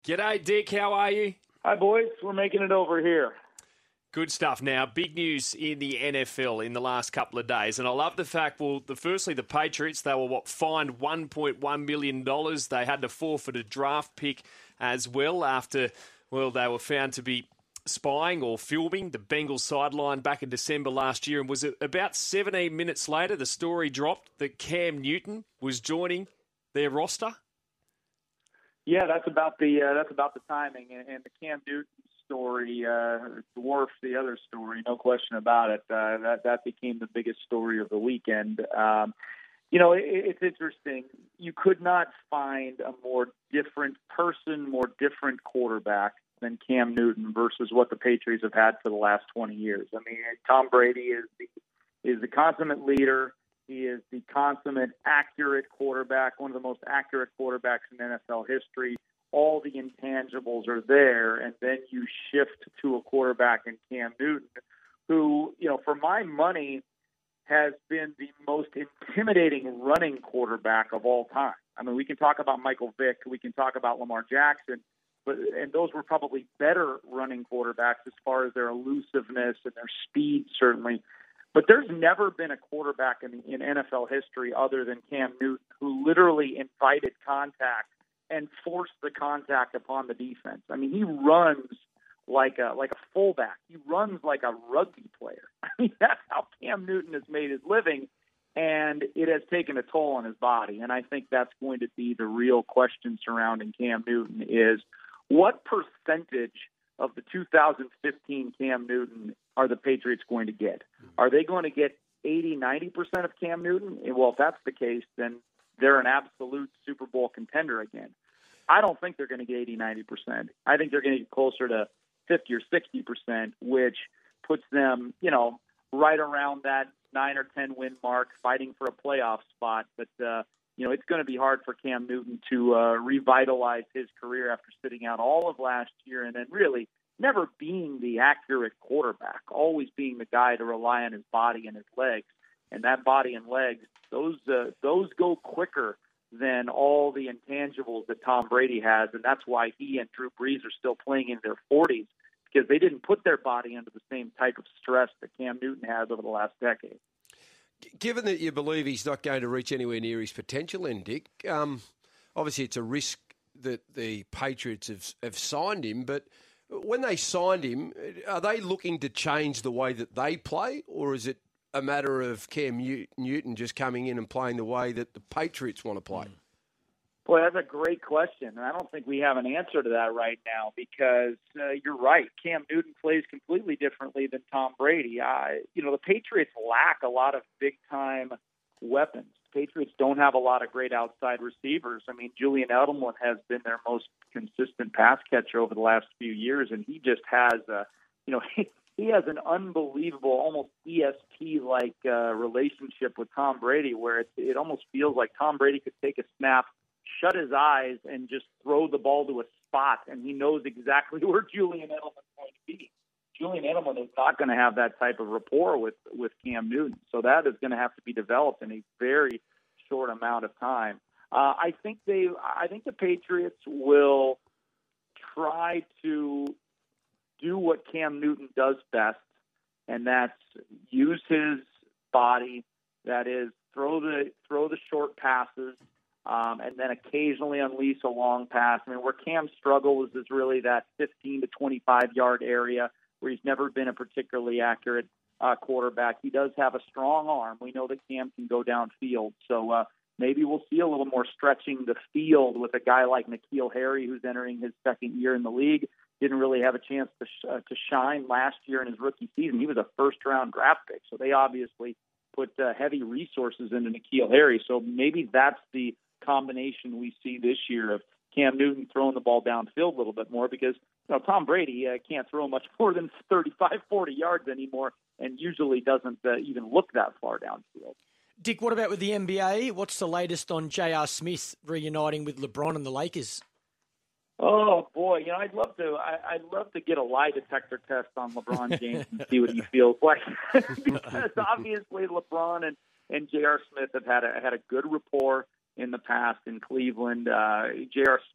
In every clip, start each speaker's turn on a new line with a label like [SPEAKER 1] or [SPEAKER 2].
[SPEAKER 1] G'day, Dick. How are you?
[SPEAKER 2] Hi, boys. We're making it over here.
[SPEAKER 1] Good stuff. Now, big news in the NFL in the last couple of days. And I love the fact, firstly, the Patriots, they were, fined $1.1 million. They had to forfeit a draft pick as well after, they were found to be spying or filming the Bengals sideline back in December last year. And was it about 17 minutes later, the story dropped that Cam Newton was joining their roster?
[SPEAKER 2] Yeah, that's about the timing, and the Cam Newton story dwarfs the other story, no question about it. That became the biggest story of the weekend. It's interesting. You could not find a more different person, more different quarterback than Cam Newton versus what the Patriots have had for the last 20 years. I mean, Tom Brady is the consummate leader. He is the consummate accurate quarterback, one of the most accurate quarterbacks in NFL history. All the intangibles are there, and then you shift to a quarterback in Cam Newton, who, for my money, has been the most intimidating running quarterback of all time. I mean, we can talk about Michael Vick, we can talk about Lamar Jackson, and those were probably better running quarterbacks as far as their elusiveness and their speed, certainly. But there's never been a quarterback in NFL history other than Cam Newton who literally invited contact and forced the contact upon the defense. I mean, he runs like a fullback. He runs like a rugby player. I mean, that's how Cam Newton has made his living, and it has taken a toll on his body. And I think that's going to be the real question surrounding Cam Newton is what percentage of the 2015 Cam Newton are the Patriots going to get? Are they going to get 80-90% of Cam Newton? Well, if that's the case, then they're an absolute Super Bowl contender again. I don't think they're going to get 80-90%. I think they're going to get closer to 50 or 60%, which puts them, right around that 9 or 10 win mark, fighting for a playoff spot. But it's going to be hard for Cam Newton to revitalize his career after sitting out all of last year and then really never being the accurate quarterback, always being the guy to rely on his body and his legs. And that body and legs, those go quicker than all the intangibles that Tom Brady has. And that's why he and Drew Brees are still playing in their 40s, because they didn't put their body under the same type of stress that Cam Newton has over the last decade.
[SPEAKER 3] Given that you believe he's not going to reach anywhere near his potential, then, Dick, obviously it's a risk that the Patriots have signed him, but when they signed him, are they looking to change the way that they play, or is it a matter of Cam Newton just coming in and playing the way that the Patriots want to play?
[SPEAKER 2] Boy, that's a great question. And I don't think we have an answer to that right now because you're right. Cam Newton plays completely differently than Tom Brady. The Patriots lack a lot of big-time weapons. Patriots don't have a lot of great outside receivers. I mean, Julian Edelman has been their most consistent pass catcher over the last few years, and he just has, he has an unbelievable, almost ESP-like relationship with Tom Brady, where it almost feels like Tom Brady could take a snap, shut his eyes, and just throw the ball to a spot, and he knows exactly where Julian Edelman's going to be. Julian Edelman is not going to have that type of rapport with Cam Newton, so that is going to have to be developed in a very short amount of time. I think the Patriots will try to do what Cam Newton does best, and that's use his body. That is throw the short passes, and then occasionally unleash a long pass. I mean, where Cam struggles is really that 15 to 25 yard area, where he's never been a particularly accurate quarterback. He does have a strong arm. We know that Cam can go downfield. So maybe we'll see a little more stretching the field with a guy like N'Keal Harry, who's entering his second year in the league. Didn't really have a chance to shine last year in his rookie season. He was a first-round draft pick. So they obviously put heavy resources into N'Keal Harry. So maybe that's the combination we see this year of Cam Newton throwing the ball downfield a little bit more because Tom Brady can't throw much more than 35, 40 yards anymore and usually doesn't even look that far downfield.
[SPEAKER 4] Dick, what about with the NBA? What's the latest on J.R. Smith reuniting with LeBron and the Lakers?
[SPEAKER 2] Oh boy, I'd love to get a lie detector test on LeBron James and see what he feels like because obviously LeBron and J.R. Smith have had a good rapport in the past in Cleveland. J.R. Smith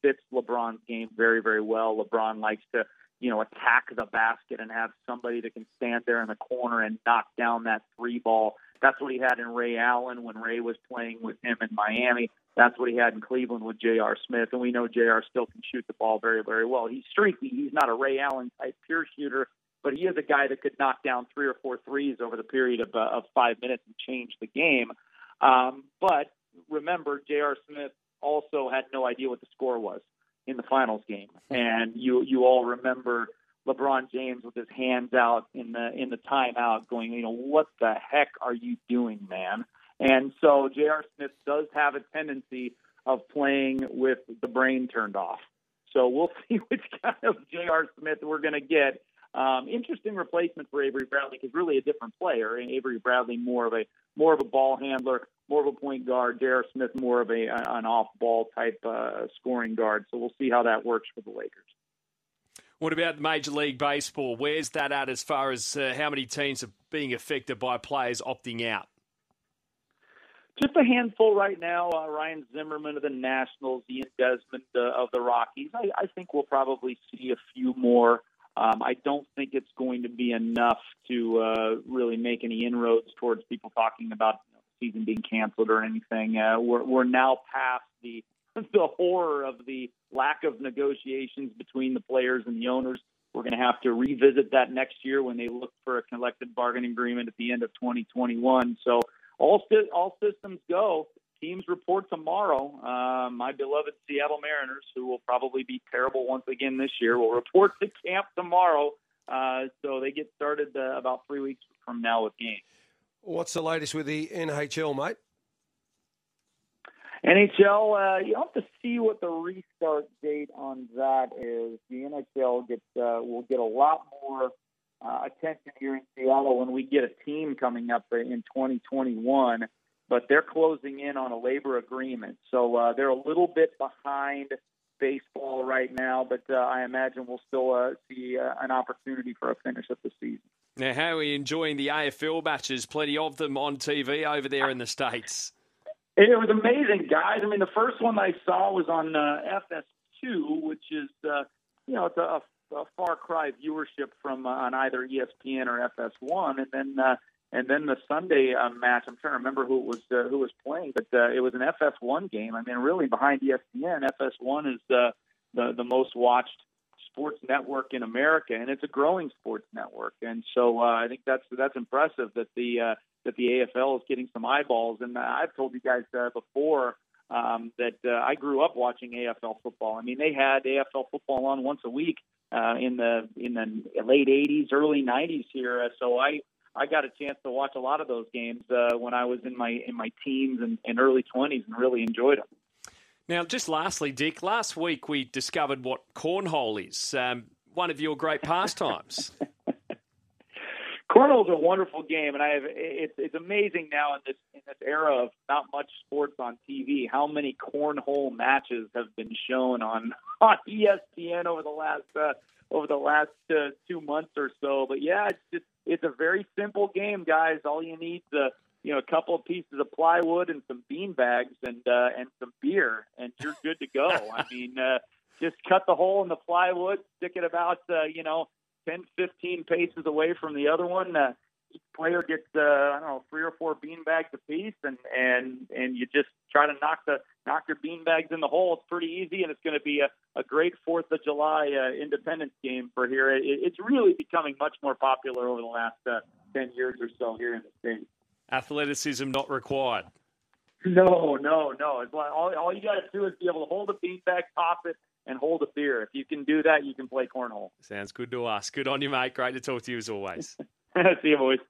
[SPEAKER 2] fits LeBron's game very, very well. LeBron likes to, attack the basket and have somebody that can stand there in the corner and knock down that three ball. That's what he had in Ray Allen when Ray was playing with him in Miami. That's what he had in Cleveland with J.R. Smith. And we know J.R. still can shoot the ball very, very well. He's streaky. He's not a Ray Allen type pure shooter, but he is a guy that could knock down 3 or 4 threes over the period of 5 minutes and change the game. But remember, J.R. Smith also had no idea what the score was in the finals game. And you all remember LeBron James with his hands out in the timeout going, what the heck are you doing, man? And so J.R. Smith does have a tendency of playing with the brain turned off. So we'll see which kind of J.R. Smith we're going to get. Interesting replacement for Avery Bradley, because really a different player. Avery Bradley more of a ball handler, more of a point guard. J.R. Smith more of an off-ball type scoring guard. So we'll see how that works for the Lakers.
[SPEAKER 1] What about Major League Baseball? Where's that at as far as how many teams are being affected by players opting out?
[SPEAKER 2] Just a handful right now. Ryan Zimmerman of the Nationals, Ian Desmond of the Rockies. I think we'll probably see a few more. I don't think it's going to be enough to really make any inroads towards people talking about the season being canceled or anything. We're now past the horror of the lack of negotiations between the players and the owners. We're going to have to revisit that next year when they look for a collective bargaining agreement at the end of 2021. So all systems go. Teams report tomorrow. My beloved Seattle Mariners, who will probably be terrible once again this year, will report to camp tomorrow. So they get started about 3 weeks from now with games.
[SPEAKER 3] What's the latest with the NHL, mate?
[SPEAKER 2] NHL, you have to see what the restart date on that is. The NHL will get a lot more attention here in Seattle when we get a team coming up in 2021. But they're closing in on a labor agreement. So they're a little bit behind baseball right now, but I imagine we'll still see an opportunity for a finish of the season.
[SPEAKER 1] Now, how are you enjoying the AFL matches? Plenty of them on TV over there in the States.
[SPEAKER 2] It was amazing, guys. I mean, the first one I saw was on FS2, which is, it's a far cry viewership from on either ESPN or FS1. And then the Sunday match, I'm trying to remember who was playing, but it was an FS1 game. I mean, really behind ESPN, FS1 is the most watched sports network in America, and it's a growing sports network. And so I think that's impressive that the AFL is getting some eyeballs. And I've told you guys before that I grew up watching AFL football. I mean, they had AFL football on once a week in the late 80s, early 90s here. So I got a chance to watch a lot of those games when I was in my teens and early 20s and really enjoyed them.
[SPEAKER 1] Now, just lastly, Dick, last week we discovered what cornhole is, one of your great pastimes.
[SPEAKER 2] Cornhole is a wonderful game, and it's amazing now in this era of not much sports on TV how many cornhole matches have been shown on ESPN over the last 2 months or so. But yeah, it's a very simple game, guys. All you need is a couple of pieces of plywood and some bean bags and some beer, and you're good to go. I mean, just cut the hole in the plywood, stick it about 10, 15 paces away from the other one. Each player gets 3 or 4 bean bags apiece, and you just try to knock your bean bags in the hole. It's pretty easy, and it's going to be a great 4th of July Independence game for here. It's really becoming much more popular over the last 10 years or so here in the States.
[SPEAKER 1] Athleticism not required.
[SPEAKER 2] No. It's like all you got to do is be able to hold a beanbag, toss it, and hold a beer. If you can do that, you can play cornhole.
[SPEAKER 1] Sounds good to us. Good on you, mate. Great to talk to you as always.
[SPEAKER 2] See you, boys.